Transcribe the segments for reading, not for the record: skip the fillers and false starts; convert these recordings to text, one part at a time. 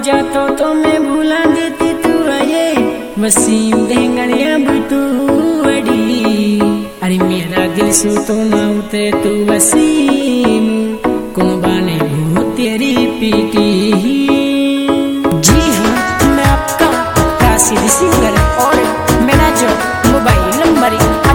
जातो तो मैं भूला देती तू आये वसीम देंगड़ अब तू अड़ी। अरे मेरा दिल सू तो ना उते तू वसीम कुंबाने भू तेरी पीटी। जी हाँ, मैं आपका राशिद सिंगर और मेरा जो mobile number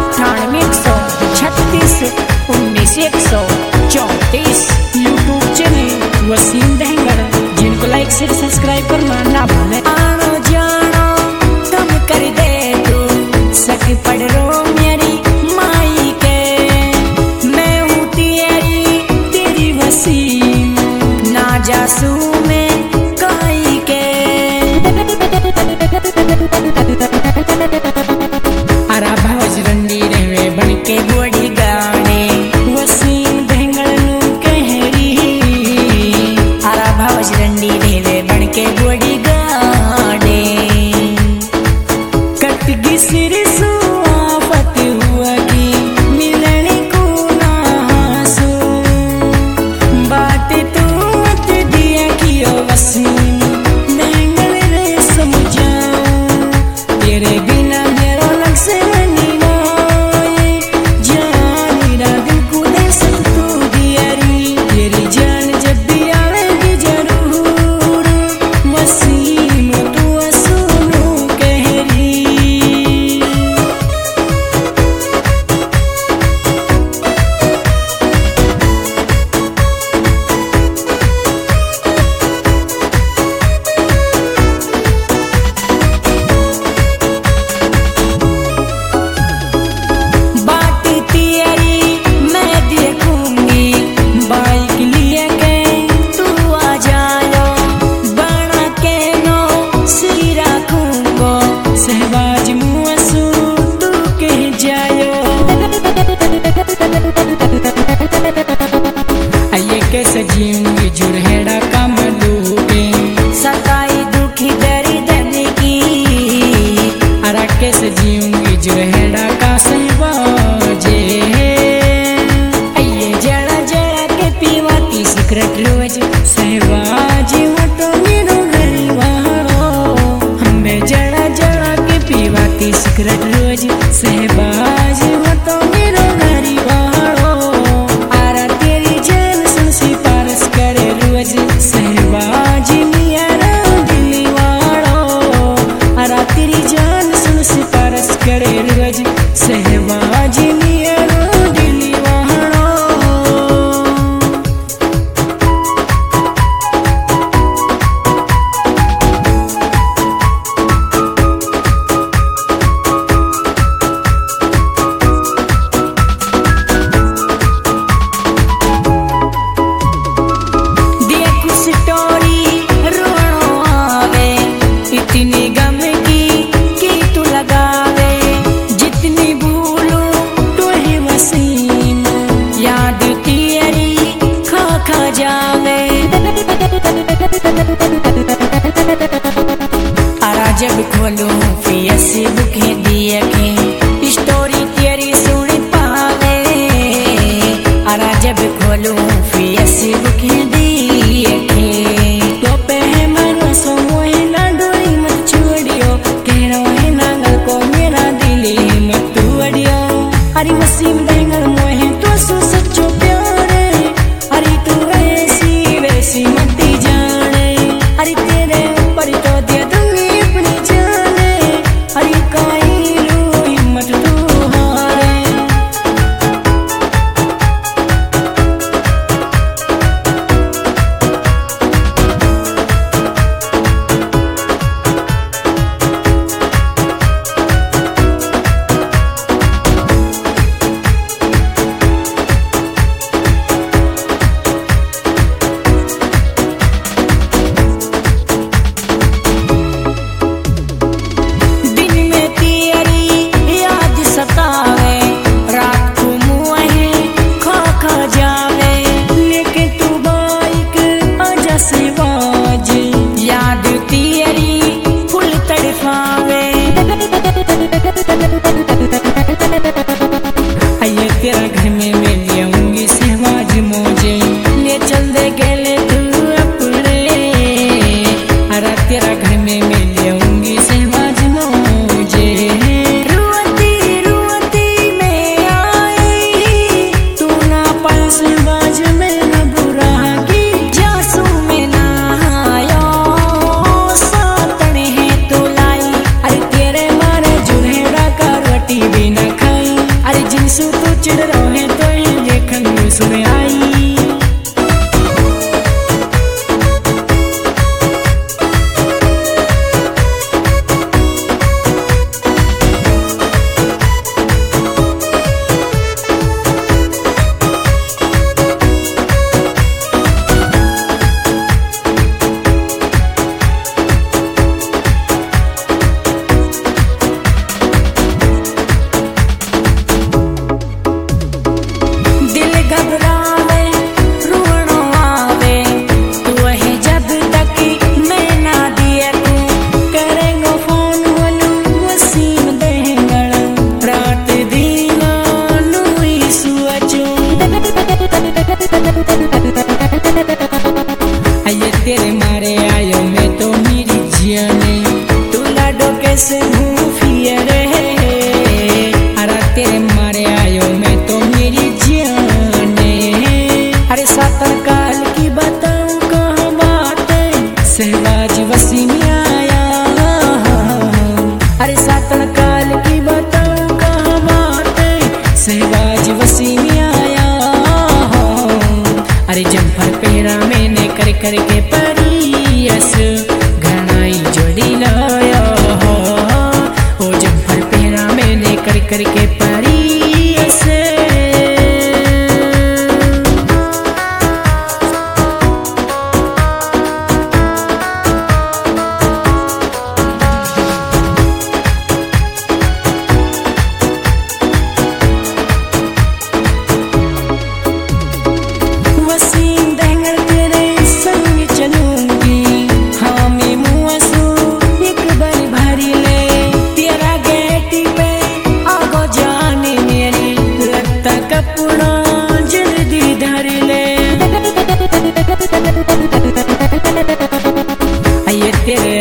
98 136 19 134 YouTube channel Wasim देंगड़, जिनको लाइक शेयर सब्सक्राइब करना ना भूलें। आनो जानो तुम कर दे तू सक पढ़ रो मेरी माई के, मैं हूँ तेरी वसीम ना जासू में काई के। अरा भावज रंडी रहवे बन के गोड़ी गाने वसीम देंगड़ नू कहरी। अरा भावज रंडी रहवे बन के गोड़ी गाने कटगी सिर सु आफत हुआ की मिलन को ना हासू बात तू मत दिया कियो वसीम देंगड़ रे समझाऊं तेरे बिना मेरो नक्शे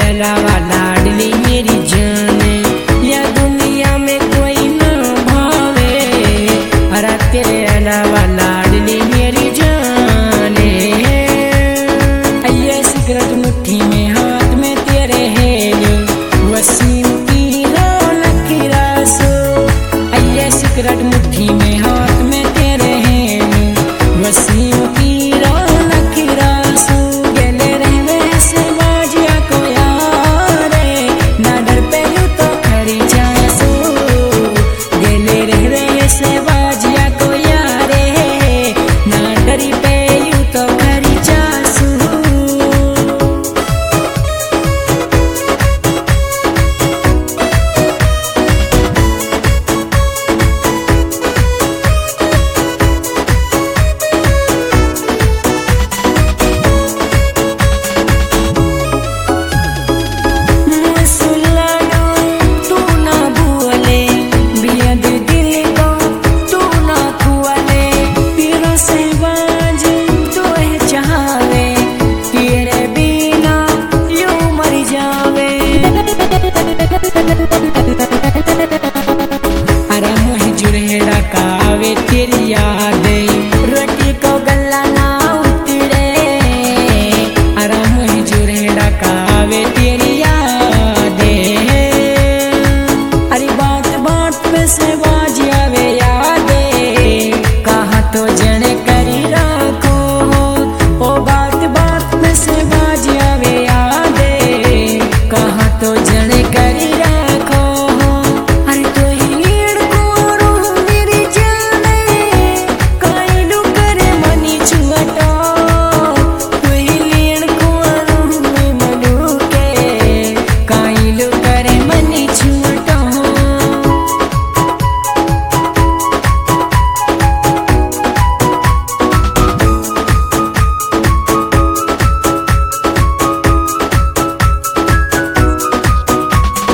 नैना वाला